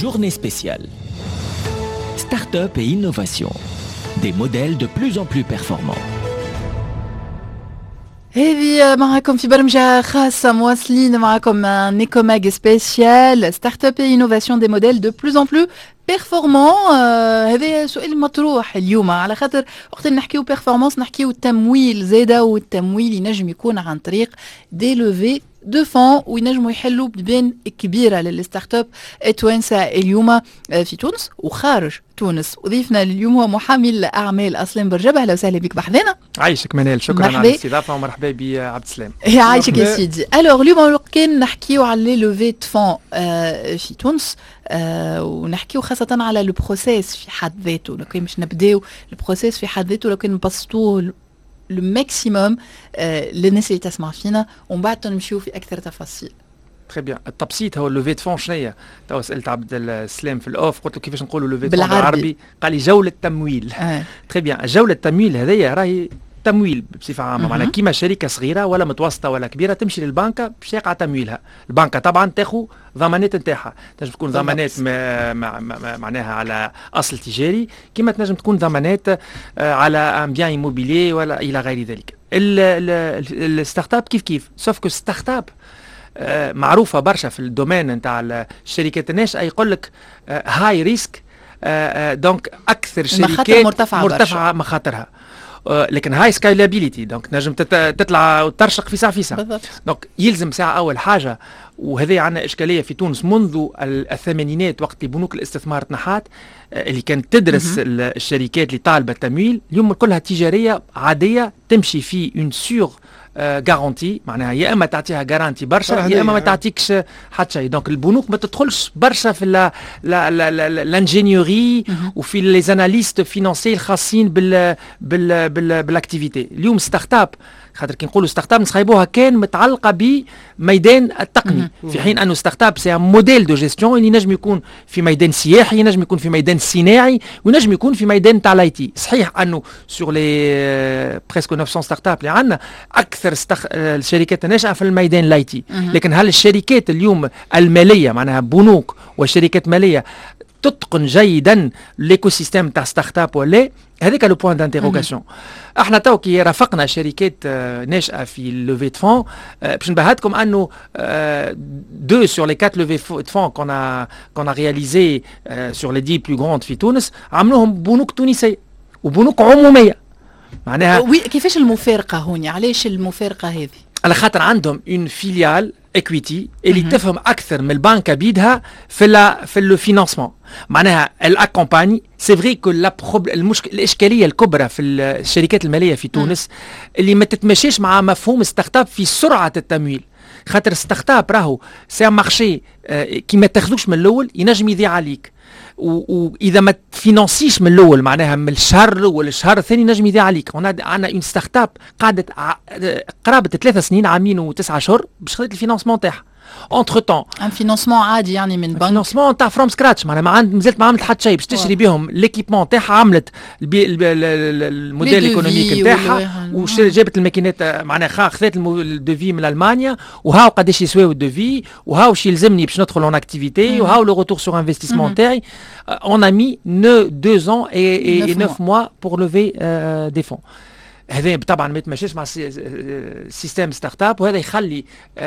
journée spéciale. Start-up et innovation. Des modèles de plus en plus performants. هذه معكم في برمجة خاصة مواصلين معكم un écomag spécial start-up et innovation des modèles de plus en plus performants. هذا سؤال مطروح اليوم على خاطر وقت نحكيو performance نحكيو التمويل زاده والتمويل ينجم يكون عن طريق des levées de fonds وينجموا يحلوا ببين كبيرة للستارت اب التوانسة اليوم في تونس وخارج تونس. وضيفنا اليوم هو محامي الأعمال أسلام برجبة. أهلا وسهلا بك بحذنا. عايشك منال، شكرا على الاستضافة ومرحبا بعبد السلام. عايشك يا سيدي. الوغ اليوم كان نحكيو على لي لوفي دو فون في تونس ونحكيو خاصة على لو بروسيس في حد ذاته. لو كان باش نبداو البروسيس في حد ذاته لو كان نبسطوه le maximum للناس اللي تسمع فينا ومن بعد نمشيو في اكثر تفاصيل. تري بيان. التبسيط هو اللوفي دو فون شنو هي؟ تو سالت عبد السلام في الاوف قلت له كيفاش نقولوا لوفي دو فون بالعربي؟ قال لي جوله تمويل. تري بيان. جوله التمويل هذيا راهي تمويل بصفه عامه، معناها كيما شركه صغيره ولا متوسطه ولا كبيره تمشي للبنكه باش يقع تمويلها. البنكه طبعا تاخذ ضمانات نتاعها، تنجم تكون ضمانات معناها على اصل تجاري، كيما تنجم تكون ضمانات على ان بيان ايموبيلي ولا الى غير ذلك. الستارت اب كيف سوف كو ستارت اب معروفه برشا في الدومين نتاع الشركات الناشئه، يقول لك هاي ريسك، دونك اكثر شركات مرتفعه مخاطرها، لكن هاي سكايلابيليتي، دونك نجم تطلع وترشق في ساعه في ساعه. دونك يلزم ساعه اول حاجه، وهذه عندنا اشكاليه في تونس منذ الثمانينات وقت بنوك الاستثمار تنحات اللي كانت تدرس الشركات اللي طالبه التمويل، اليوم كلها تجاريه عاديه تمشي في اون سور غارانتي، معناها يا اما تعطيها غارانتي برشا يا اما ما تعطيكش حتى شيء. دونك البنوك ما تدخلش برشا في الانجينيوري وفي لي زاناليست فينانسي الخاصين بالاكتيفيتي. اليوم ستارت اب خاطر كي نقولوا ستارت اب نصايبوها كان متعلقه بميدان التقني، في حين انه ستارت اب سي موديل دو جيستيون اللي ينجم يكون في ميدان سياحي، ينجم يكون في ميدان صناعي، وينجم يكون في ميدان تاع الايتي. صحيح انه سور لي بريسكو 900 ستارت اب اللي عندنا اكثر الشركات الناشئه في الميدان الايتي، لكن هل الشركات اليوم الماليه معناها بنوك وشركات ماليه تتقن جيدا ليكو سيستيم تاع ستارت اب ولا؟ هذاك لو بوين دانتيروغاسيون. احنا تو كي رافقنا شركات ناشئه في لوفي دو فون باش نبهتكم انه 2 sur les 4 levées de fonds qu'on a réalisé sur les 10 plus grandes في تونس عملوهم بنوك تونسيه وبنوك عموميه. معناها وي كيفاش المفارقه هوني؟ علاش المفارقه هذه؟ على خاطر عندهم اون فيليال اكويتي اللي تفهم اكثر من البنكه بيدها في الفينانسمون، معناها الاكومباني. سي فري كو الاشكاليه الكبرى في الشركات الماليه في تونس اللي ما تتماشيش مع مفهوم ستارت اب في سرعه التمويل. خاطر ستارت اب راهو سي مارشي كي ما تاخذوش من الاول ينجم يضيع عليك، واذا ما تفينانسيش من الاول معناها من الشهر ولا الشهر الثاني نجم يضيع عليك. عندنا اون ستارت اب قعدت قرابه 3 سنين عامين و9 اشهر باش خدت الفينانسمون تاعها. انتر تون ان فينانسمون عادي يعني من بنك، فينانسمون تاع فروم سكراتش، معناها مازالت ما عملت حتى شيء باش تشري بهم ليكيبمون تاعها، عملت الموديل ايكونوميك نتاعها وجابت الماكينات، معناها خذت الدوفي من المانيا، وهاو قداش يسواو الدوفي، وهاو شي يلزمني باش ندخل اون اكتيفيتي، وهاو لو روتور سور انفستيسمون تاعي. اون ا مي 2 ans et 9 mois pour lever des fonds. هذا طبعا ما يتماشاش مع سيستم ستارت اب، وهذا يخلي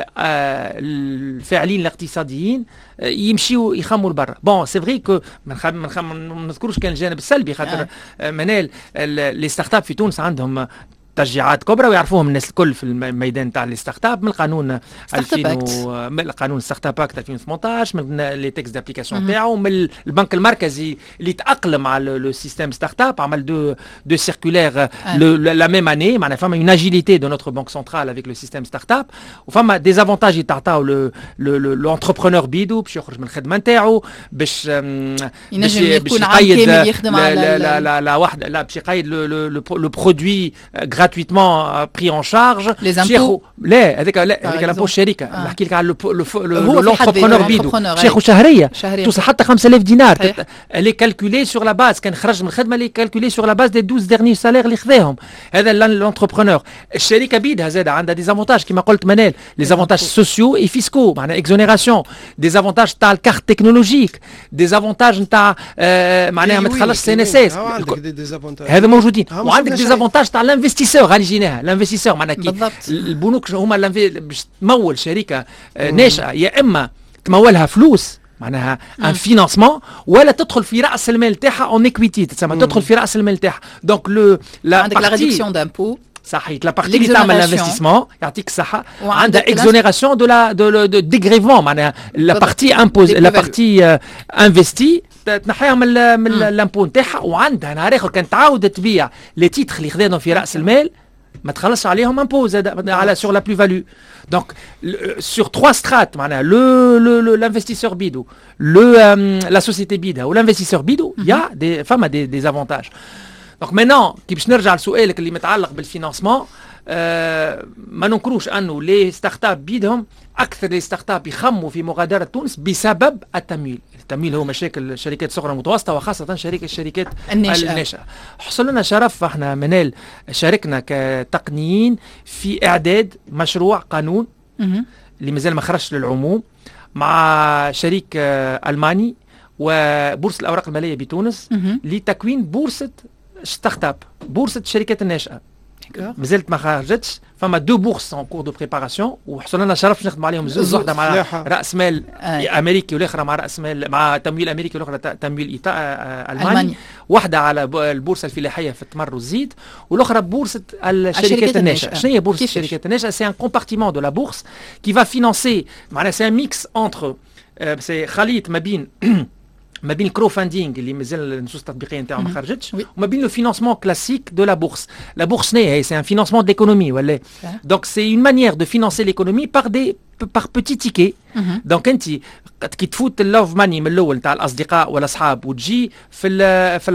الفاعلين الاقتصاديين يمشيوا يخموا لبرا. بون سي فري كو ما نذكرش كان الجانب السلبي، خاطر منال لي ستارت اب في تونس عندهم تشجيعات كبرى ويعرفوهم الناس الكل في الميدان تاع لي ستارت اب، من القانون 2000 من القانون ستارت اب اكت 2018، من لي تكست دابليكاسيون تاعو، من البنك المركزي اللي تاقلم على لو سيستيم ستارت اب، عمل دو سيركولير لا ميم اني، معناها فما اون اجيليتي دو نوتر بنك سنترال افيك لو سيستيم ستارت اب، وفما دي افونتاج يتعطاو لونتربرونور بيدو باش يخرج من الخدمه نتاعو، باش يقيد لا واحد لا باش يقيد لو برودوي gratuitement pris en charge. Les impôts. لا هذاك الامبو الشركه نحكي لك على l'entrepreneur بيدو شيخ شهريه توصل حتى 5000 دينار اللي كالكولي سور لا باز كان خرج من الخدمه اللي كالكولي سور لا باز دي 12 ديرني سالير اللي خذاهم هذا l'entrepreneur. الشركه بيدها زاد عندها دي زافونتاج كما قلت منال لي زافونتاج سوسيو اي فيسكو معناها اكزونيراسيون دي زافونتاج تاع الكارت تكنولوجيك دي زافونتاج نتاع معناها ما تخلصش سي ان اس اس هذا موجودين وعندك دي زافونتاج تاع الانفستيسور غادي جيناها الانفستيسور معناها كي البنوك هما باش تمول شركه ناشئه يا اما تمولها فلوس معناها ان فينانسمون ولا تدخل في راس المال تاعها اون ايكويتي تسمى تدخل في راس المال تاعها دونك عندك لا ريدكسيون دامبو صحيح لا بارتي اللي تعمل الانفستيسمون يعطيك الصحه عندها اكزونيراسيون دو ديغريفون معناها لا بارتي امبوز لا بارتي انفستي تنحيها من الامبو نتاعها وعندها نهار اخر كان تعاود تبيع لي تيتر اللي خذاهم في راس المال ما تخلصش عليهم امبو زاد على سور لا بلو فالو دونك سور 3 سترات معناها l'investisseur بيدو la société بيدها والانفستيسور بيدو يا دي فما دي افونتاج دونك مينون كي باش نرجع لسؤالك اللي متعلق بالفينانسمون ما ننكروش انه لي ستارت اب بيدهم اكثر لي ستارت اب يخموا في مغادره تونس بسبب التمويل. التمويل هو مشاكل الشركات الصغرى المتوسطه وخاصه الشركات الناشئه. حصل لنا شرف احنا منال شاركنا كتقنيين في اعداد مشروع قانون اللي مازال ما خرجش للعموم مع شريك الماني وبورصه الاوراق الماليه بتونس لتكوين بورصه ستارت اب بورصه الشركات الناشئه. مازالت ما خرجتش فما دو بورس ان كور دو بريباراسيون وحصل لنا شرف نخدم عليهم زوج واحده مع راس مال امريكي والاخرى مع راس مال مع تمويل امريكي والاخرى تمويل الماني واحده على البورصه الفلاحيه في التمر والزيت والاخرى بورصه الشركات الناشئه. شنو هي بورصه الشركات الناشئه؟ سي ان كومبارتيمون دو لا بورس كي فا فينانسي معناها سي ان ميكس انتر سي خليط ما بين الكرو فاندينغ اللي مازال النصوص التطبيقيه نتاعو ما خرجتش وما بين لو فينانسمون كلاسيك دو لا بورس. لا بورس شنو هي؟ سي ان فينانسمون دو ليكونومي ولا دونك سي اون مانيير دو فينانسي ليكونومي par petit ticket. دونك انت كي تفوت اللوف ماني من الاول نتاع الاصدقاء والاصحاب وتجي في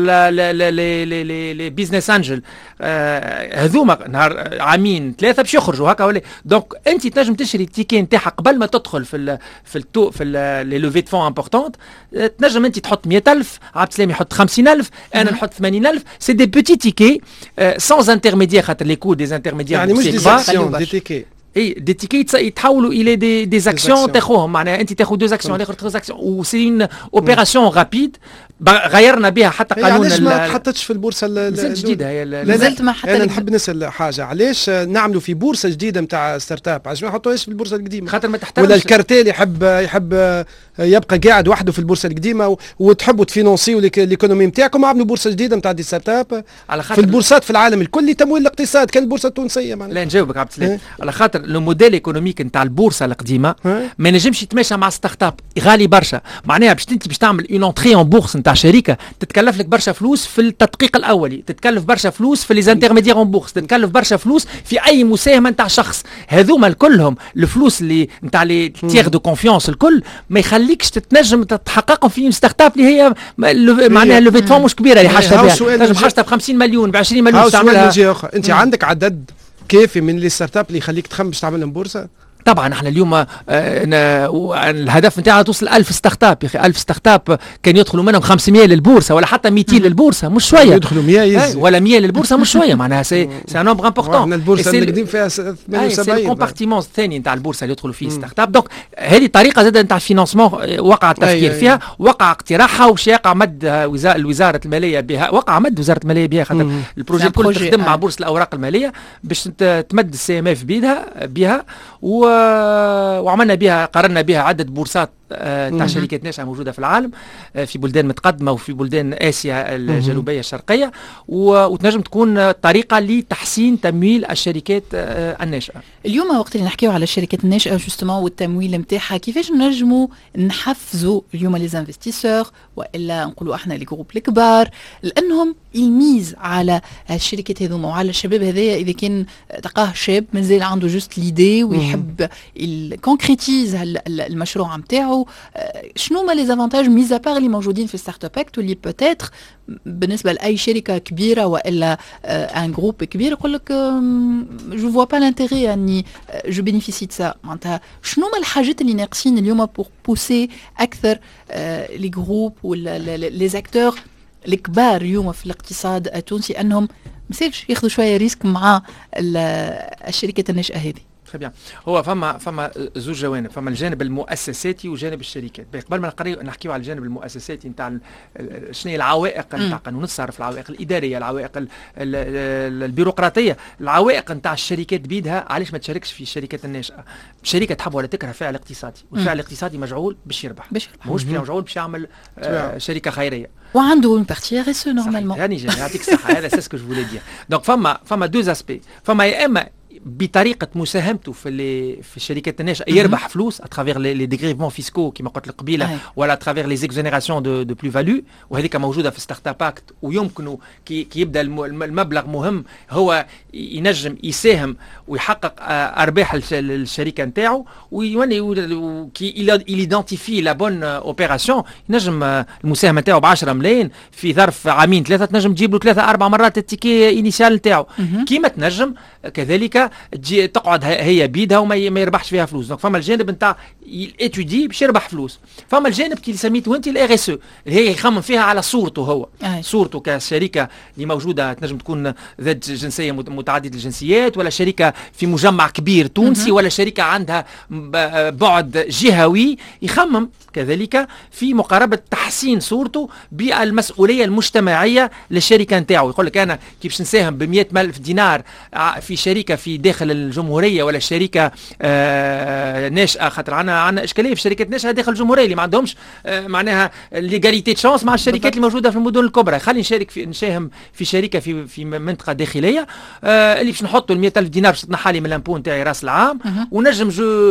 لي بيزنس انجل هذوما نهار عامين ثلاثه باش يخرجوا هكا ولا دونك انت تنجم تشري التيكي نتاعها قبل ما تدخل في لي لوفي دو فون امبورطونت. تنجم انت تحط 100,000 عبد السلام يحط 50,000 انا نحط 80,000 سي دي بوتي تيكي سانز انترميديير خاطر لي كو دي انترميديير يعني مش دي اكسيون دي تيكي اي دي تيكيت يتحولوا الى دي زاكسيون تاخوهم معناها انت تاخذ 2 اكسيون الاخر 3 اكسيون وسي اون اوبيراسيون رابيد غيرنا بها حتى قانون علاش ما تحطتش في البورصه الجديده هي نزلت ما حتى انا نحب نسال حاجه علاش نعملوا في بورصه جديده نتاع ستارت اب علاش ما نحطوهاش في البورصه القديمه خاطر ما تحتاجش ولا الكارتيل يحب يبقى قاعد وحده في البورصه القديمه وتحبوا تفينونسيو ليكونومي نتاعكم عملوا بورصه جديده نتاع دي ستارت اب في البورصات في العالم الكل لتمويل الاقتصاد كان البورصه التونسيه معناها. لا نجاوبك عبد السلام على خاطر لو موديل ايكونوميك نتاع البورصه القديمه ما ينجمش يتماشى مع ستارت اب غالي برشا معناها باش انت باش تعمل اون انتري اون بورصه نتاع شركه تتكلف لك برشا فلوس في التدقيق الاولي تتكلف برشا فلوس في لي زانترميديير اون بورص تتكلف برشا فلوس في اي مساهمه نتاع شخص هذوما كلهم الفلوس اللي نتاع لي تيغ دو كونفيونس الكل ما يخليكش تتنجم تحققهم في ستارت اب اللي هي معناها لوفي فون مش كبيره اللي حاجتها بها تنجم حاجتها ب 50 مليون ب 20 مليون تعملها. انت عندك عدد كافي من لي ستارت اب اللي يخليك تخمم باش تعمل لهم بورصه؟ طبعا احنا اليوم الهدف نتاعنا توصل 1000 ستارت اب يا اخي 1000 ستارت اب كان يدخلوا منهم 500 للبورصه ولا حتى 200 للبورصه مش شويه يدخلوا 100 ولا 100 للبورصه مش شويه معناها سي ان نومبر امبورطون. احنا البورصه اللي قديم فيها 78 سي الكومبارتيمون الثاني نتاع البورصه اللي يدخلوا فيه ستارت اب دونك هذه طريقه زاده نتاع الفينانسمون وقع التفكير فيها وقع اقتراحها وش يقع مد وزاره الماليه بها وقع مد وزاره الماليه بها خاطر البروجي الكل تخدم مع بورصه الاوراق الماليه باش تمد السي ام اف بها وعملنا بها قررنا بها عدد بورصات تاع شركات ناشئه موجوده في العالم في بلدان متقدمه وفي بلدان اسيا الجنوبيه الشرقيه وتنجم تكون طريقه لتحسين تمويل الشركات الناشئه. اليوم وقت اللي نحكيو على الشركات الناشئه جوستومون والتمويل نتاعها كيفاش نجموا نحفزوا اليوم لي انفستيسور والا نقولوا احنا لي جروب الكبار لانهم يميز على الشركات هذوما وعلى الشباب هذايا اذا كان تلقاه شاب مازال عنده جوست ليدي ويحب الكونكريتيز المشروع نتاعو نراو شنو ما لي زافانتاج ميزا بار اللي موجودين في ستارت اب اكت واللي بوتيتر بالنسبه لاي شركه كبيره والا ان جروب كبير يقول لك جو فوا با لانتيغي اني جو بينيفيسي دو سا. معناتها شنو ما الحاجات اللي ناقصين اليوم بور بوسي اكثر لي جروب ولا لي زاكتور الكبار اليوم في الاقتصاد التونسي انهم مسيرش ياخذوا شويه ريسك مع الشركات الناشئه هذه؟ très bien. هو فما زوج جوانب، فما الجانب المؤسساتي وجانب الشركات. قبل ما نحكيو على الجانب المؤسساتي نتاع شنو هي العوائق نتاع قانون الصرف، العوائق الاداريه، العوائق البيروقراطيه، العوائق نتاع الشركات بيدها علاش ما تشاركش في الشركات الناشئه. الشركه تحب ولا تكره فعل اقتصادي، والفعل الاقتصادي مجعول باش يربح، ماهوش مجعول باش يعمل شركه خيريه وعنده اون بارتي ار اس نورمالمون. يعني يعطيك الصحه، هذا سي سكو جو فولي دير. دونك فما دوز اسبي، فما يا اما بطريقه مساهمته في الشركات الناشئه يربح فلوس اترافير لي ديغريفمون فيسكو كما قلت لك قبيله، ولا اترافير لي زيكزونيراسيون دو بلو فالو، وهذيك موجوده في ستارت اب اكت. ويمكن كي يبدا المبلغ مهم هو ينجم يساهم ويحقق ارباح الشركه نتاعو، كي ايدنتيفي لا بون اوبيراسيون ينجم المساهمه نتاعو ب 10 ملايين في ظرف عامين ثلاثه تنجم تجيب له 3-4 مرات التيكي انيشال نتاعو. كيما تنجم كذلك تجي تقعد هي بيدها وما يربحش فيها فلوس. دونك فما الجانب نتاع الاتودي باش يربح فلوس، فما الجانب كي سميته انت الار اس اللي هي يخمم فيها على صورته هو، صورته كشركه اللي موجوده تنجم تكون ذات جنسيه متعدده الجنسيات، ولا شركه في مجمع كبير تونسي، ولا شركه عندها بعد جهوي. يخمم كذلك في مقاربه تحسين صورته بالمسؤوليه المجتمعيه للشركه نتاعو. يقول لك انا كي باش نساهم ب 100,000 دينار في شركه في داخل الجمهوريه، ولا شركه ناشئه، خاطر عندنا اشكاليه في شركات ناشئه داخل الجمهوريه اللي ما عندهمش معناها ليغاليتي شانس مع الشركات اللي موجوده في المدن الكبرى. خلي نساهم في شركه في منطقه داخليه اللي باش نحطوا ال 100,000 دينار باش تنحى لي من الامبو نتاعي راس العام، ونجم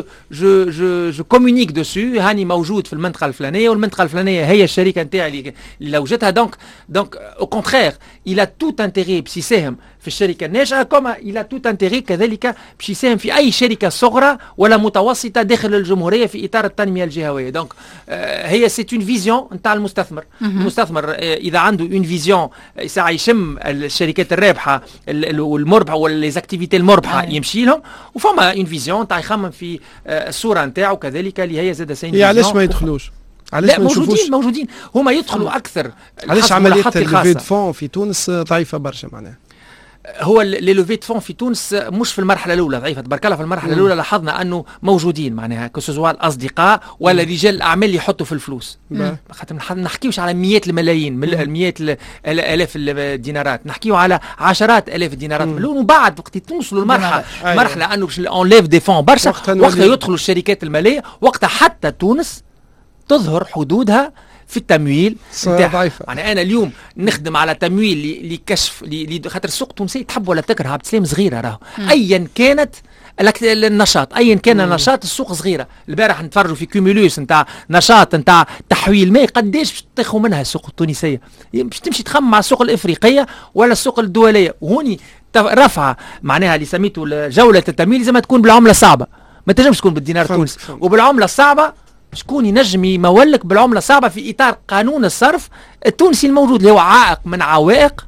جو كومونيك دوسو هاني موجود في المنطقه الفلانيه، والمنطقه الفلانيه هي الشركه نتاعي اللي وجدتها. دونك او كونترير il a tout intérêt باش يساهم في الشركه الناشئه، كما il a tout intérêt كذلك باش يساهم في اي شركه صغرى ولا متوسطه داخل الجمهوريه في اطار التنميه الجهويه. دونك هي سي اون فيزيون نتاع المستثمر. المستثمر اذا عنده اون فيزيون ساعه يشم الشركات الرابحه والمربحه ولا لي زاكتيفيتي المربحه يمشي لهم، وفما اون فيزيون تاع يخمم في الصوره نتاعو كذلك اللي هي زاد سين. علاش ما يدخلوش؟ لا موجودين هما يدخلوا اكثر. علاش عمليه الليفي دو فون في تونس ضعيفه برشا؟ معناها هو لي لوفي دو فون في تونس مش في المرحله الاولى ضعيفه، تبارك الله. في المرحله الاولى لاحظنا انه موجودين معناها كسوزوا الاصدقاء ولا رجال الاعمال اللي يحطوا في الفلوس. خاطر ما نحكيوش على مئات الملايين، مئات الالاف الدينارات، نحكيو على عشرات الاف الدينارات من الاول. وبعد وقت توصلوا مرحله انه باش اون ليف دي فون برشا، وقتها يدخلوا الشركات الماليه، وقتها حتى تونس تظهر حدودها في التمويل ضعيفه. يعني انا اليوم نخدم على تمويل لكشف خاطر السوق التونسي تحب ولا تكره عبد السلام صغيره راهو، ايا كانت النشاط، ايا كان النشاط السوق صغيره. البارح نتفرجوا في كوميلوس نتاع نشاط نتاع تحويل ماء، قداش باش تاخذوا منها السوق التونسيه؟ باش تمشي تخمم مع السوق الافريقيه ولا السوق الدوليه. وهوني رفعه معناها اللي سميته جوله التمويل لازم تكون بالعمله الصعبه، ما تنجمش تكون بالدينار التونسي. وبالعمله الصعبه شكون ينجم يمولك بالعمله الصعبه في اطار قانون الصرف التونسي الموجود اللي هو عائق من عوائق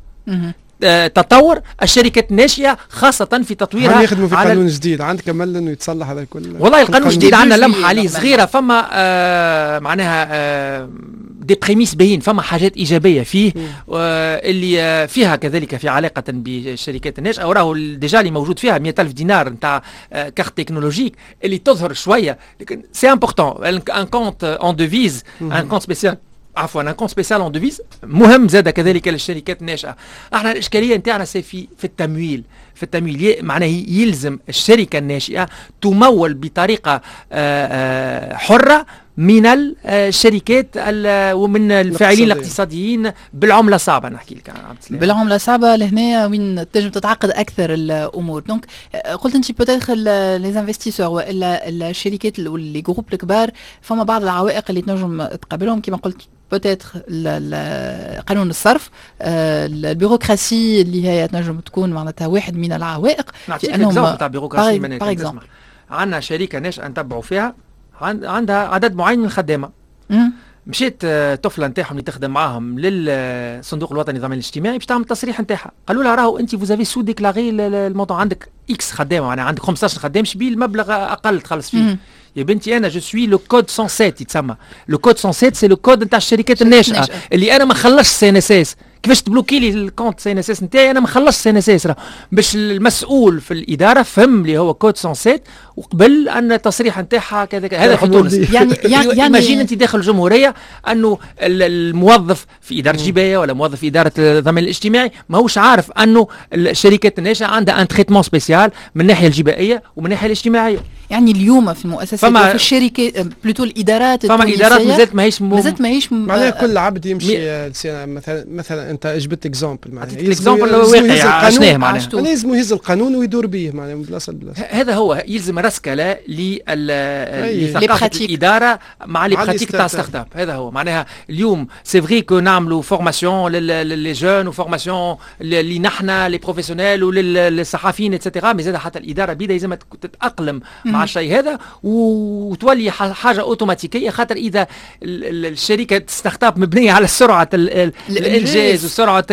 تطور الشركات الناشئه، خاصه في تطويرها. هل يخدموا في قانون جديد؟ عندك امل انه يتصلح هذا الكل؟ والله القانون الجديد عندنا لمحه عليه صغيره، فما معناها دي بريميس باين، فما حاجات ايجابيه فيه اللي فيها كذلك في علاقه بالشركات الناشئه. وراه ديجا اللي موجود فيها 100,000 دينار نتاع كارت تكنولوجيك اللي تظهر شويه، لكن سي امبورطون ان كونت اون ديفيز، ان كونت سبيسيال عفوا ان كونت سبيسيال اون ديفيز مهم زاد كذلك للشركات الناشئه. احنا الاشكاليه نتاعنا سي في التمويل. في التمويل معناه يلزم الشركه الناشئه تمول بطريقه حره من الشركات ومن الفاعلين الاقتصاديين بالعمله الصعبه. نحكي لك عبد السلام بالعمله الصعبه لهنا وين تنجم تتعقد اكثر الامور. دونك قلت انت بوتيتر لي انفستيسور والا الشركات واللي جروب الكبار فما بعض العوائق اللي تنجم تقابلهم كما قلت بوتيتر قانون الصرف، البيروقراسي اللي هي تنجم تكون معناتها واحد من العوائق. نعطيك اكزامبل تاع بيروقراسي. عندنا شركه ناشئه نتبعوا فيها عندها عدد معين من الخدامه. مشيت طفله نتاعهم اللي تخدم معاهم للصندوق الوطني للضمان الاجتماعي باش تعمل التصريح نتاعها، قالوا لها راهو انت فوزافي سو ديكلاري الموضوع، عندك اكس خدامه، يعني عندك 15 خدام، شبيه المبلغ اقل تخلص فيه. يا بنتي انا جو سوي لو كود 107 يتسمى لو كود 107، سي لو كود نتاع الشركات الناشئه اللي انا ما نخلصش سي ان اس اس. كيفاش تبلوكي لي الكونت سي ان اس اس نتاعي؟ انا ما نخلصش سي ان اس اس، باش المسؤول في الاداره فهم لي هو كود 107 وقبل ان التصريح نتاعها كذا هذا في تونس. يعني ايماجين انت داخل الجمهوريه انه الموظف في اداره الجبايه ولا موظف في اداره الضمان الاجتماعي ماهوش عارف انه الشركات الناشئه عندها ان تريتمون سبيسيال من الناحيه الجبائيه ومن الناحيه الاجتماعيه. يعني اليوم في المؤسسات وفي الشركات بلوتو الادارات فما ادارات مازالت ماهيش معناها كل عبد يمشي مثلا انت جبت اكزامبل معناها اكزامبل واقعي عشناه معناها لازم يهز القانون ويدور به معناها من بلاصه لبلاصه. هذا هو يلزم رسكله لثقافه الاداره مع لي براتيك تاع ستارت اب. هذا هو معناها اليوم سي فري كو نعملوا فورماسيون لي جون وفورماسيون اللي نحن لي بروفيسيونيل وللصحفيين اتسيتيرا، مي زاد حتى الاداره بيدا لازم تتاقلم مع الشيء هذا وتولي حاجه اوتوماتيكيه، خاطر اذا الشركه ستارت اب مبنيه على سرعه الانجاز وسرعه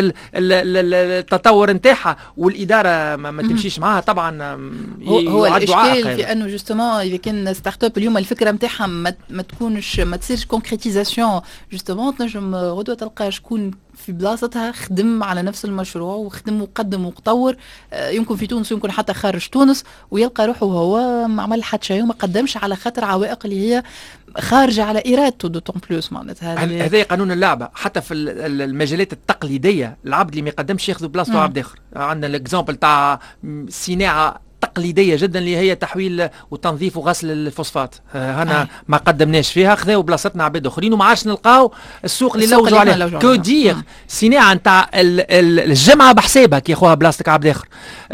التطور نتاعها والاداره ما تمشيش معها، طبعا هو الاشكال في انه جوستومون اذا كان ستارت اب اليوم الفكره نتاعها ما تكونش ما تصيرش كونكريتيزاسيون، جوستومون تنجم غدوه تلقى شكون في بلاصتها خدم على نفس المشروع وخدم وقدم وطور، يمكن في تونس يمكن حتى خارج تونس، ويلقى روحه هو ما عمل حتى شيء وما قدمش على خاطر عوائق اللي هي خارجه على ارادته دوتون بلوس. معناتها هذا قانون اللعبه. حتى في المجالات التقليديه العبد اللي ما يقدمش ياخذ بلاصته عبد اخر. عندنا الاكزامبل تاع صناعه تقليديه جدا اللي هي تحويل وتنظيف وغسل الفوسفات، هنا ما قدمناش فيها، خذاو بلاصتنا عباد اخرين وما عادش نلقاو السوق اللي لوجوا عليه. كو دير صناعه نتاع الجمعه بحسابك ياخذها بلاصتك عبد اخر.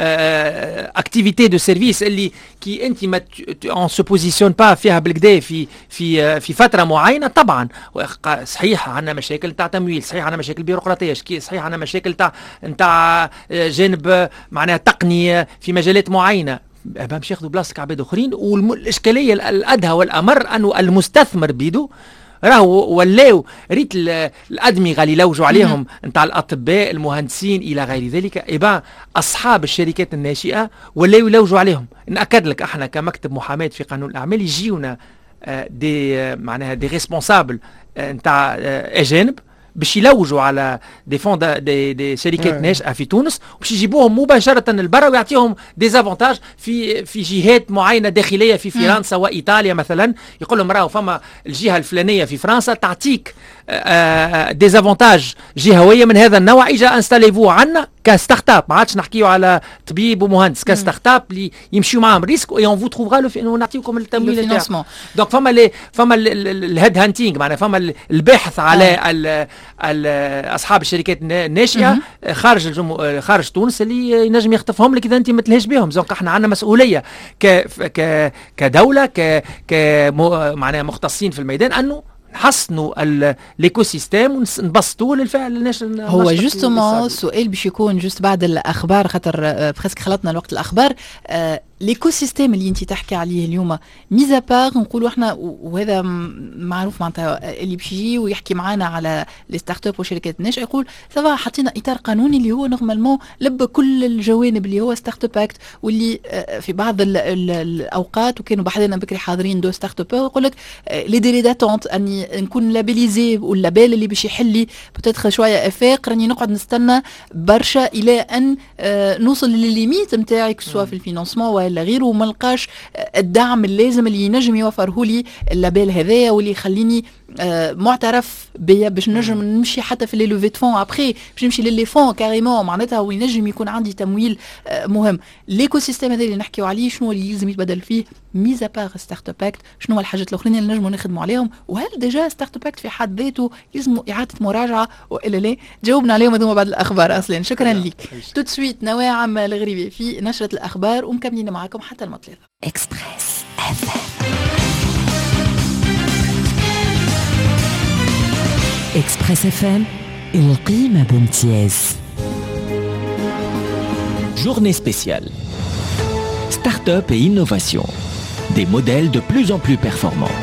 اكتيفيتي دو سيرفيس اللي كي انت ما اون سو بوزيسيون با فيها بالكدا في فتره معينه. طبعا صحيح عندنا مشاكل تاع تمويل، صحيح عندنا مشاكل بيروقراطيه، صحيح عندنا مشاكل تاع جانب معناها تقنيه في مجالات معينه، باش ياخذوا بلاصتك عباد اخرين. والاشكاليه الادهى والامر انه المستثمر بيدو راهو ولاو ريت الادمغه اللي لوجوا عليهم نتاع الاطباء المهندسين الى غير ذلك، اصحاب الشركات الناشئه ولاو يلوجوا عليهم. ناكد لك احنا كمكتب محاماه في قانون الاعمال يجيونا دي معناها دي ريسبونسابل نتاع اجانب باش يلوجوا على دي فون دي شركات ناشئه في تونس، وباش يجيبوهم مباشره لبرا ويعطيهم دي زافونتاج في جهات معينه داخليه في فرنسا وايطاليا مثلا. يقول لهم راهو فما الجهه الفلانيه في فرنسا تعطيك دي زافونتاج جهويه من هذا النوع، اجا انستاليفو عنا كستارت اب، ما عادش نحكيو على طبيب ومهندس، كستارت اب اللي يمشيو معاهم ريسك اي اون فو تروفرا نعطيكم التمويل نتاعكم. دونك فما الهيد هانتينغ معناها فما البحث على اصحاب الشركات الناشئه خارج تونس اللي ينجم يخطفهم لك اذا انت ما تلهاش بهم. دونك احنا عندنا مسؤوليه كدوله معناها مختصين في الميدان انه نحسنوا الايكو سيستيم ونبسطوه للفعل الناس. هو جوستومون السؤال باش يكون جوست بعد الاخبار، خاطر بريسك خلطنا الوقت الاخبار. ليكو سيستيم اللي انت تحكي عليه اليوم ميزا بار نقولوا احنا، وهذا معروف معناتها اللي باش يجي ويحكي معنا على لي ستارت اب وشركات الناشئه يقول سافا حطينا اطار قانوني اللي هو نورمالمون لب كل الجوانب اللي هو ستارت اب اكت، واللي في بعض الاوقات وكانوا بحذنا بكري حاضرين دو ستارت اب يقول لك لي ديلي داتونت اني نكون لابيليزي واللابيل اللي باش يحل لي بوتيتر شويه افاق، راني نقعد نستنى برشا الى ان نوصل للليميت نتاعي سواء في الفينانسمون ولا غيره، وما نلقاش الدعم اللازم اللي ينجم يوفره لي اللابيل هذايا واللي يخليني معترف بيا باش نجم نمشي حتى في لي لوفي دو فون ابري باش نمشي للي فون كاريمون معناتها وينجم يكون عندي تمويل مهم. ليكو سيستيم هذا اللي نحكيو عليه شنو اللي يلزم يتبدل فيه ميزا بار ستارت اب اكت، شنو الحاجات الاخرين اللي نجموا نخدموا عليهم، وهل ديجا ستارت اب اكت في حد ذاته يلزم اعاده مراجعه والا لا؟ جاوبنا عليهم هذوما بعد الاخبار. اصلا شكرا لك. توت سويت نواعم الغريبي في نشره الاخبار ومكملين معكم حتى المطلق. اكسبريس اف اكسبريس اف ام القيمه بامتياز. Journée spéciale. Start-up et innovation. des modèles de plus en plus performants.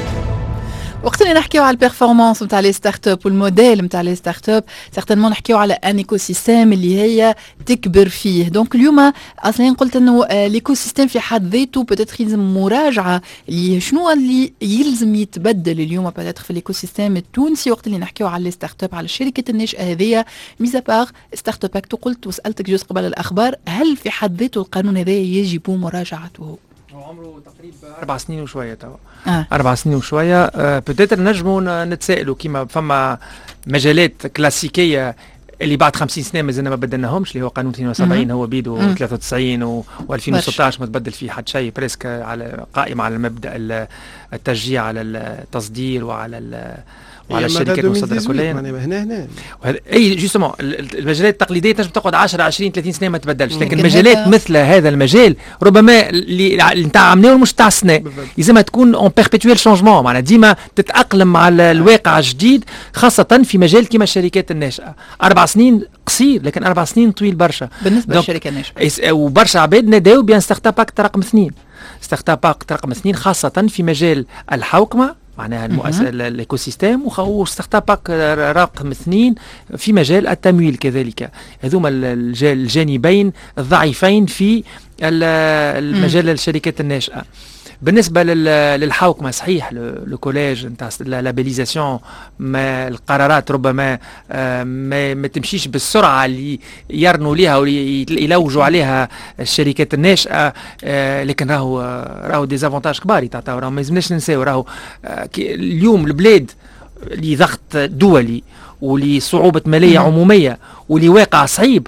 وقت اللي نحكيو على البيرفورمانس نتاع لي ستارت اب والموديل نتاع لي ستارت اب سيغتانمون نحكيو على ان ايكو سيستيم اللي هي تكبر فيه. دونك اليوم اصلا قلت انه ليكو سيستيم في حد ذاته بتاتر يلزم مراجعه شنو اللي يلزم يتبدل اليوم بتاتر في الايكو سيستيم التونسي وقت اللي نحكيو على لي ستارت اب على الشركه الناشئه هذه. ميزا بار ستارت اب اكت قلت وسالتك جوز قبل الاخبار هل في حد ذاته القانون هذا يجب مراجعته؟ عمره تقريبا 4 سنين وشويه توا 4 سنين وشويه. بوتيتر نجموا نتسائلوا كيما فما مجالات كلاسيكيه اللي بعد 50 سنه مازلنا ما بدلناهمش اللي هو قانون 72 هو بيدو 93 و2016 ما تبدل فيه حد شيء بريسك على قائم على مبدا التشجيع على التصدير وعلى الشركات المصدره كلها. هنا اي جوستومون المجالات التقليديه تنجم تقعد 10 20 30 سنه ما تبدلش، لكن مجالات مثل هذا المجال ربما اللي نتاع عملناه مش تاع السنه لازمها تكون اون بيربيتويل شونجمون، معناها ديما تتاقلم مع الواقع الجديد، خاصه في مجال كيما الشركات الناشئه. 4 سنين قصير لكن 4 سنين طويل برشا بالنسبه للشركه الناشئه. وبرشا عباد ناداو بان ستارت اب اكت رقم 2 ستارت اب رقم 2 خاصه في مجال الحوكمه معناها المؤسسه الايكو سيستيم، وستارت اب رقم 2 في مجال التمويل كذلك. هذوما الجانبين الضعيفين في المجال الشركات الناشئه. بالنسبه للحوكمه صحيح الكوليج نتاع لابيليزاسيون القرارات ربما ما تمشيش بالسرعه اللي يرنوا ليها ويلوجوا عليها الشركات الناشئه، لكن راهو ديزافونتاج كبار يتعطاو. راهو ما يلزمناش ننساو راهو اليوم البلاد اللي ضغط دولي ولصعوبه ماليه عموميه ولواقع صعيب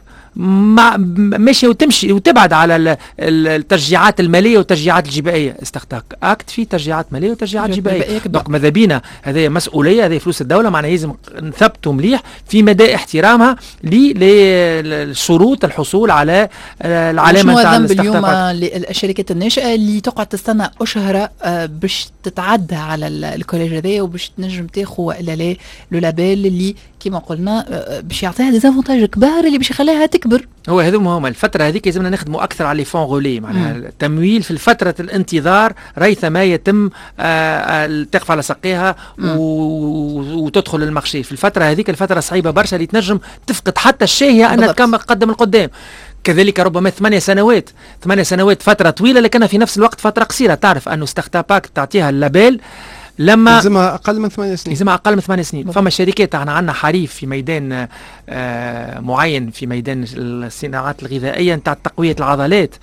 ماشي وتمشي وتبعد على التشجيعات الماليه والتشجيعات الجبائيه. ستارت اكت في تشجيعات ماليه وتشجيعات جبائيه، دونك ماذا بينا هذه مسؤوليه، هذه فلوس الدوله، معناها لازم نثبتوا مليح في مدى احترامها للشروط الحصول على العلامه تاع الستارت اب. اليوم الشركات الناشئه اللي تقعد تستنى اشهر باش تتعدى على الكوليج هذا وباش تنجم تاخذ ولا لا لو لابيل اللي كما قلنا باش يعطيها ديزافونتاج كبار اللي باش يخليها تكبر. هو هذوما الفتره هذيك لازمنا نخدموا اكثر على لي فون غولي، معناها التمويل في فتره الانتظار ريثما يتم تقف على ساقيها وتدخل المارشي. في الفتره هذيك الفتره صعيبه برشا اللي تنجم تفقد حتى الشهيه انها تقدم القدام. كذلك ربما 8 سنوات فتره طويله لكنها في نفس الوقت فتره قصيره. تعرف انه ستارت اب تعطيها اللابيل لما لازمها اقل من 8 سنين. فما شركات احنا عندنا حريف في ميدان معين في ميدان الصناعات الغذائيه نتاع تقويه العضلات،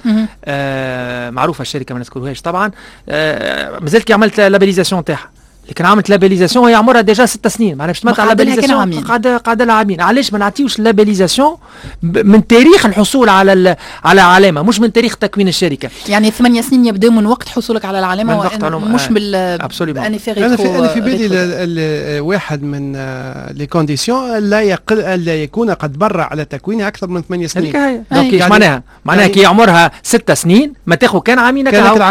معروفه الشركه ما نذكرهاش طبعا، مازالت كي عملت لابيليزاسيون تاعها، لكن عملت لابيليزاسيون وهي عمرها ديجا 6 سنين، معناها باش تمتع لابيليزاسيون قاعده لها عامين. علاش ما نعطيوش لابيليزاسيون من تاريخ الحصول على علامه مش من تاريخ تكوين الشركه؟ يعني 8 سنين يبداو من وقت حصولك على العلامه مش انا في بالي واحد من لي كونديسيون لا يكون قد برع على تكوينها اكثر من 8 سنين. دونك ايش معناها كي عمرها 6 سنين ما تاخذ كان عامين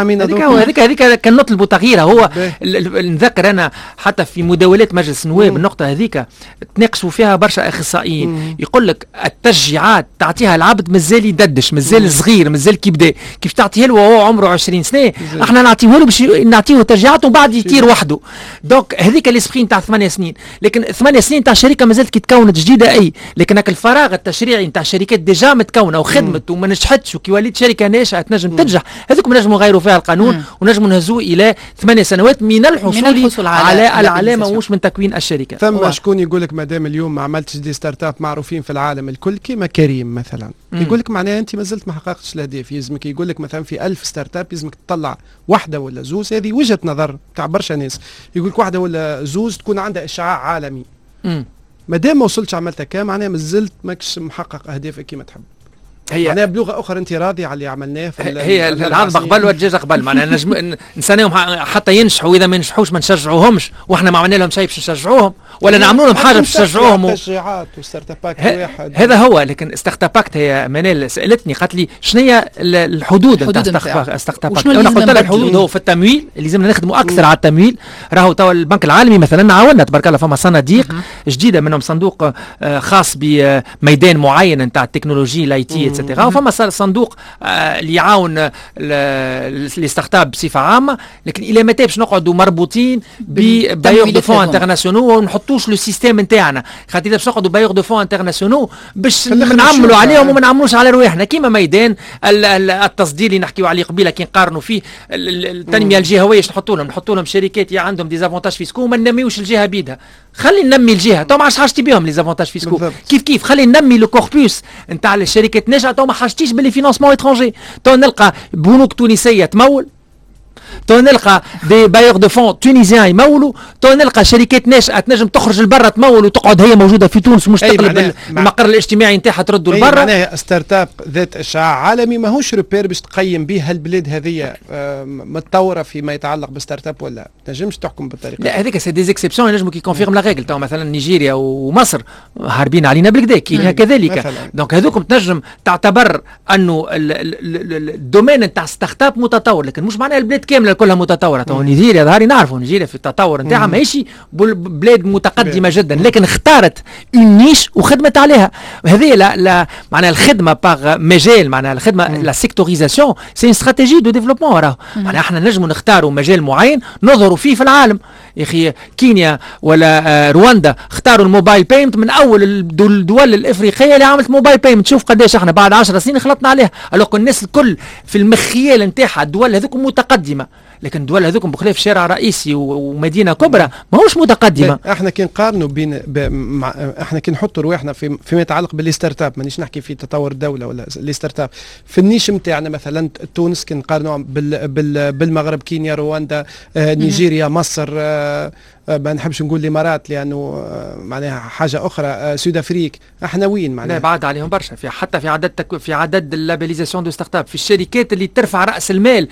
هذيك كان نطلبوا تغييرها. هو نذكر انا حتى في مداولات مجلس النواب النقطه هذيك تناقشوا فيها برشا اخصائيين، يقول لك التشجيعات تعطيها العبد مازال يددش، مازال صغير، مازال كي بدا، كيف تعطيه له وهو عمره 20 سنه احنا نعطيه له باش نعطيه تشجيعات وبعد يطير وحده. دونك هذيك الاسبرين تاع 8 سنين، لكن 8 سنين تاع شركه مازالت كي تكونت جديده لكن الفراغ التشريعي نتاع الشركات ديجا متكونه وخدمت وما نجحتش وكي وليت شركه ناشئه تنجم تنجح، هذوك نجموا نغيروا فيها القانون ونجموا نهزوه الى 8 سنوات من الحصول على العلامه مش من تكوين الشركه. ثم شكون يقول لك مادام اليوم ما عملتش دي ستارت اب معروفين في العالم الكل كيما كريم مثلا، يقول لك معناها انت ما زلت ما حققتش الاهداف. يلزمك يقول لك مثلا في 1000 ستارت اب يلزمك تطلع واحده ولا زوز، هذه وجهه نظر تاع برشا ناس، يقول لك واحده ولا زوز تكون عندها اشعاع عالمي. مادام ما وصلتش عملتها كام معناها ما زلت ماكش محقق اهدافك كما تحب. هي معناها بلغه اخرى انت راضي على اللي عملناه في هي العظمه قبل والدجاجه قبل، معناها نستناهم حتى ينجحوا، واذا ما ينجحوش ما نشجعوهمش، واحنا ما عملنا لهم شيء باش نشجعوهم ولا نعملوا لهم حاجه باش نشجعوهم. تشجيعات وستارت اباك واحد هذا هو. لكن ستارت اباك هي منال سالتني قالت لي شنو هي الحدود نتاع ستارت اباك؟ انا قلت لها الحدود هو في التمويل اللي لازمنا نخدموا اكثر على التمويل. راهو توا البنك العالمي مثلا عاوننا تبارك الله، فما صناديق جديده منهم صندوق خاص بميدان معين نتاع التكنولوجيا الاي تي اكسيتيرا. وفما صندوق اللي يعاون لي ستارت اب بصفه عامه، لكن الى متى باش نقعدوا مربوطين ببايور دو فون انترناسيونال وما نحطوش لو سيستيم نتاعنا؟ خاطر باش نقعدوا بايور دو فون انترناسيونال باش نعملوا عليهم وما نعملوش على رواحنا، كيما ميدان التصدير اللي نحكيو عليه قبيله كي نقارنوا فيه التنميه الجهويه. اش نحطوا لهم شركات عندهم ديزافونتاج فيسكو وما ننميوش الجهه بيدها. خلي ننمي الجهه تو ما عادش حاجتي بهم لي زافونتاج فيسكو، كيف خلي ننمي لو كوربوس نتاع الشركات ناجحه. تو ما حاجتيش باللي فينانسمون اترونجي. تو نلقى بنوك تونسيه تمول، تو نلقى دي بايور دو فون تونيزيان يمولوا، تو نلقى شركات ناشئه تنجم تخرج لبرا تمول وتقعد هي موجوده في تونس ومش تقلب المقر الاجتماعي نتاعها تردوا لبرا. معناها ستارت اب ذات اشعاع عالمي ماهوش روبير باش تقيم به هالبلاد هذه متطوره فيما يتعلق بالستارت اب ولا تنجمش تحكم بالطريقه؟ لا هذيك سي دي زيكسيبسيون ينجموا كي كونفيرم لا ريغل. تو مثلا نيجيريا ومصر هاربين علينا بالكدا، كينيا كذلك. دونك هذوكم تنجم تعتبر انه الدومين نتاع ستارت اب متطور، لكن مش معناها البلاد كامله كلها متطوره. تو نيجيريا ظهري نعرفوا نيجيريا في التطور نتاعها ماشي بلاد متقدمه جدا، لكن اختارت اون نيش وخدمت عليها. هذه لا معناها الخدمه باغ مجال، معناها الخدمه لا سيكتوريزاسيون سي ان استراتيجي دو ديفلوبمون. راه معناها احنا نجموا نختاروا مجال معين نظهروا فيه في العالم. يا اخي كينيا ولا رواندا اختاروا الموبايل بيمنت من اول الدول الافريقيه اللي عملت موبايل بيمنت. شوف قداش احنا بعد 10 سنين خلطنا عليها. الوغ الناس الكل في المخيال نتاعها الدول هذوك متقدمه، لكن الدول هذوكم بخلاف شارع رئيسي ومدينه كبرى ماهوش متقدمه. احنا كي نقارنوا بين احنا كي نحطوا رواحنا فيما يتعلق باللي ستارت اب، مانيش نحكي في تطور الدوله ولا لي ستارت اب، في النيش نتاعنا مثلا تونس كي نقارنوا بالمغرب، كينيا، رواندا، نيجيريا، مصر، ما نحبش نقول الامارات لانه معناها حاجه اخرى، سود افريك، احنا وين معناها؟ لا بعد عليهم برشا حتى في عدد اللابيليزاسيون دو ستارت اب، في الشركات اللي ترفع راس المال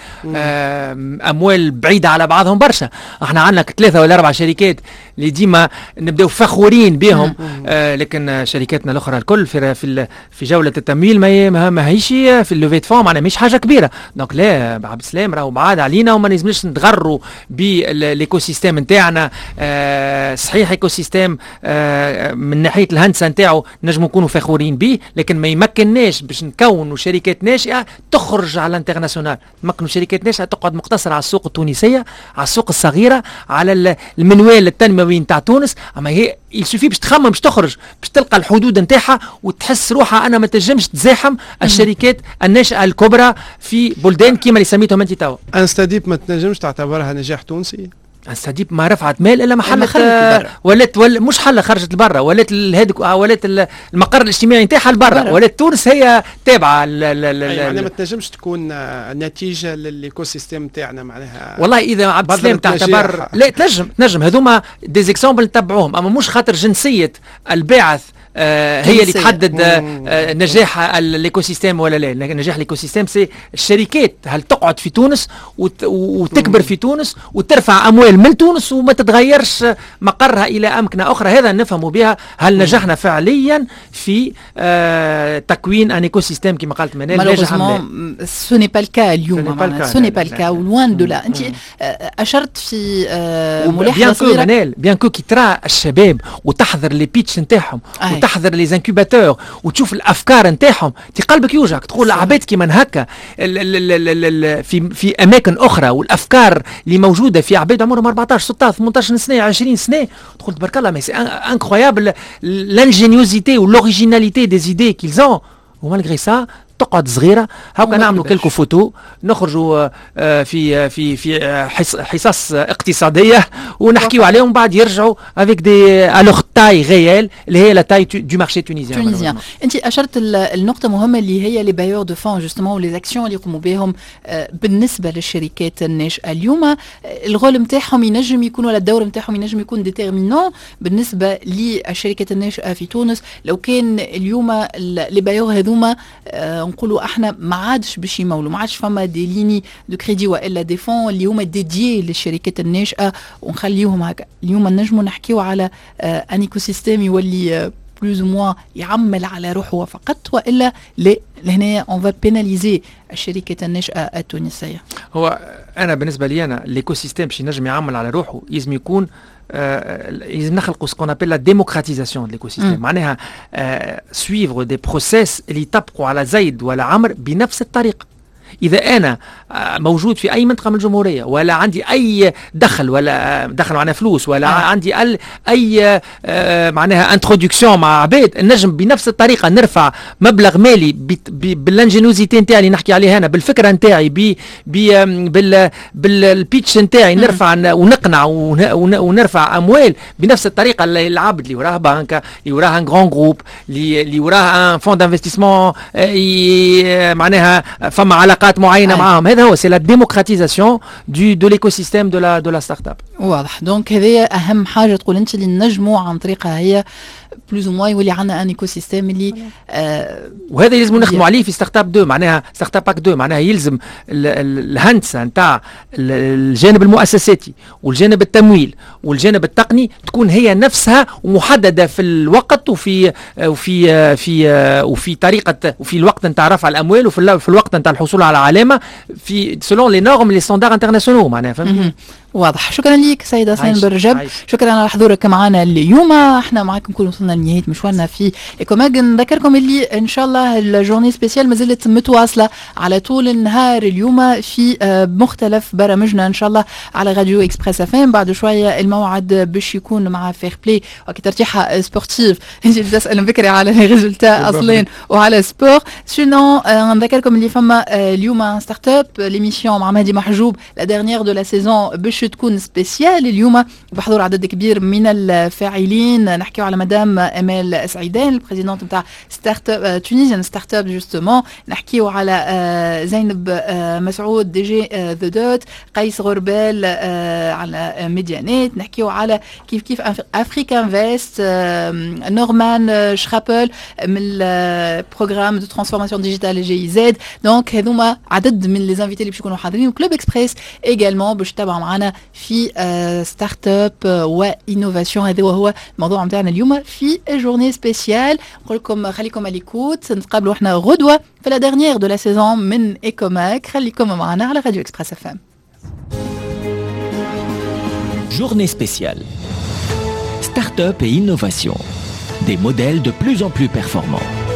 اموال بعيده على بعضهم برشا. احنا عندنا 3 ولا 4 شركات اللي ديما نبداو فخورين بهم، لكن شركاتنا الاخرى الكل في جوله التمويل ما هيش في اللوفيت فون، معناها مش حاجه كبيره. دونك لا عبد السلام راهو بعاد علينا وما لازمش نتغروا بالايكو سيستيم نتاعنا. صحيح ايكو سيستيم من ناحيه الهندسه نتاعو نجموا نكونوا فخورين به، لكن ما يمكنناش باش نكونوا شركات ناشئه تخرج على الانترناسيونال. نمكنوا شركات ناشئه تقعد مقتصره على السوق التونسيه، على السوق الصغيره، على المنوال التنموي نتاع تونس. اما هي يسوفي باش تخمم باش تخرج باش تلقى الحدود نتاعها وتحس روحها انا ما تنجمش تزاحم الشركات الناشئه الكبرى في بلدان كيما اللي سميتهم انت توا. انستاديب ما تنجمش تعتبرها نجاح تونسي؟ انستاديب ما رفعت مال الا ما حلت، ولات مش حله خرجت لبرا، ولات ولات المقر الاجتماعي نتاعها لبرا، ولات تونس هي تابعه. يعني ما تنجمش تكون نتيجه للايكو سيستيم نتاعنا معناها. والله اذا عبد السلام تعتبر لا تنجم هذوما دي زيكزامبل نتبعوهم، اما مش خاطر جنسيه الباعث هي اللي تحدد نجاح الايكو سيستيم ولا لا. نجاح الايكو سيستيم سي الشركات هل تقعد في تونس وتكبر في تونس وترفع اموال من تونس وما تتغيرش مقرها الى امكنه اخرى. هذا نفهموا بها هل نجحنا فعليا في تكوين ان ايكو سيستيم كما قالت منال ناجح ام لا. سو ني با الكا اليوم، سو ني با الكا ولوان دو لا. انت اشرت في ملاحظه صغيره بيان كو كي ترى الشباب وتحضر لي بيتش نتاعهم تحضر لي زانكوباتور وتشوف الافكار نتاعهم قلبك يوجعك. تقول عباد كيما هكا في اماكن اخرى والافكار اللي موجوده في عباد عمرهم 14 16 18 سنه 20 سنه، تقول تبارك الله مي سي انكرويابل لانجينيوزيتي والاوريجيناليتي دي زيدي كيلز اون. ومالغري سا تقعد صغيره هاكا نعملوا كلكو فوتو نخرجوا في حصص اقتصاديه ونحكيوا عليهم، بعد يرجعوا افيك دي الوغ تاي ريال اللي هي لا تاي دو مارشي تونيزيان. انت اشرت النقطه مهمه اللي هي لي بايور دو فون جوستومون ولي زاكسيون اللي يقوموا بهم بالنسبه للشركات الناشئه اليوم. الغول نتاعهم ينجم يكون ولا الدور نتاعهم ينجم يكون ديتيرمينون بالنسبه للشركات الناشئه في تونس. لو كان اليوم لي بايور هذوما نقولوا احنا ما عادش باش يمولوا، ما عادش فما دي ليني دو كريدي والا دي فون اللي هما ديديي للشركات الناشئه ونخليهم هكا. اليوم نجموا نحكيوا على ان ايكو سيستيم يولي بلوز موا يعمل على روحه فقط، والا لا لهنا اون فا بيناليزي الشركات الناشئه التونسيه. هو انا بالنسبه لي انا الايكو سيستيم باش ينجم يعمل على روحه لازم يكون لازم نخلقوا ce qu'on appelle la démocratisation de l'écosystème. معناها suivre des process اللي يطبقوا على زيد ولا عمر بنفس الطريقة. إذا أنا موجود في أي منطقة من الجمهورية ولا عندي أي دخل ولا دخل معنا فلوس ولا عندي أي معناها انترودكسيون مع عباد، نجم بنفس الطريقة نرفع مبلغ مالي بالانجينوزيتي نتاعي اللي نحكي عليها أنا، بالفكرة نتاعي، بالبيتش نتاعي، نرفع ونقنع ونرفع أموال بنفس الطريقة اللي العبد اللي وراه بنك، اللي وراه ان غران جروب، اللي وراه ان فون دانفستيسمون معناها فما علاقات معينه معاهم. هذا هو سي لا ديموكراتيزاسيون دو ليكوسيستيم دو لا ستارت اب. واضح. دونك هذه اهم حاجه تقول انت اللي نجموا عن طريقها هي بلوز او موان يولي عندنا ان ايكو سيستيم اللي وهذا يلزم نخدموا عليه في ستارت اب 2 معناها ستارت اب 2 معناها يلزم الهندسه نتاع الجانب المؤسساتي والجانب التمويل والجانب التقني تكون هي نفسها ومحدده في الوقت وفي طريقه وفي الوقت نتاع رفع الاموال وفي الوقت نتاع الحصول على علامه في سولون لي نورم لي ستاندار انترناسيونال معناها فهمتني. واضح. شكرا لك سيدة حسين برجب، شكرا على حضورك معنا اليوم. احنا معكم كل وصلنا لنهاية مشوارنا في إيكوماج. نذكركم اللي ان شاء الله الجورني سبيسيال مازالت متواصلة على طول النهار اليوم في مختلف برامجنا ان شاء الله على راديو اكسبريس اف ام. بعد شوية الموعد باش يكون مع فير بلاي وكي ترتيحة سبورتيف انت تسأل بكري على لي ريزولتا اصلين وعلى سبور. سينو نذكركم اللي فما اليوم ستارت اب ليميسيون مع مهدي محجوب لا ديرنيير دو لا سيزون باش تكون سبيسيال اليوم بحضور عدد كبير من الفاعلين. نحكيو على مدام امال سعيدان البريزيدنت نتاع ستارت اب تونيزيان ستارت اب جوستومون. نحكيو على زينب مسعود دي جي ذا دوت، قيس غربال على ميديانيت. نحكيو على كيف افريكان فيست، نورمان شرابل من البروغرام دو ترانسفورماسيون ديجيتال جي زد. دونك هذوما عدد من لي زانفيتي اللي باش يكونوا حاضرين، وكلوب اكسبريس ايجالمون باش تتابعوا معنا في ستارت اب وانوفاسيون. هذا هو الموضوع نتاعنا اليوم في جورني سبيسيال. نقول لكم خليكم على ليكوت، نتقابلوا احنا غدوه في لا ديرنيير دو لا سيزون من ايكوماك. خليكم معنا على راديو اكسبريس اف ام. Journée spéciale. Start-up et innovation. Des modèles de plus en plus performants.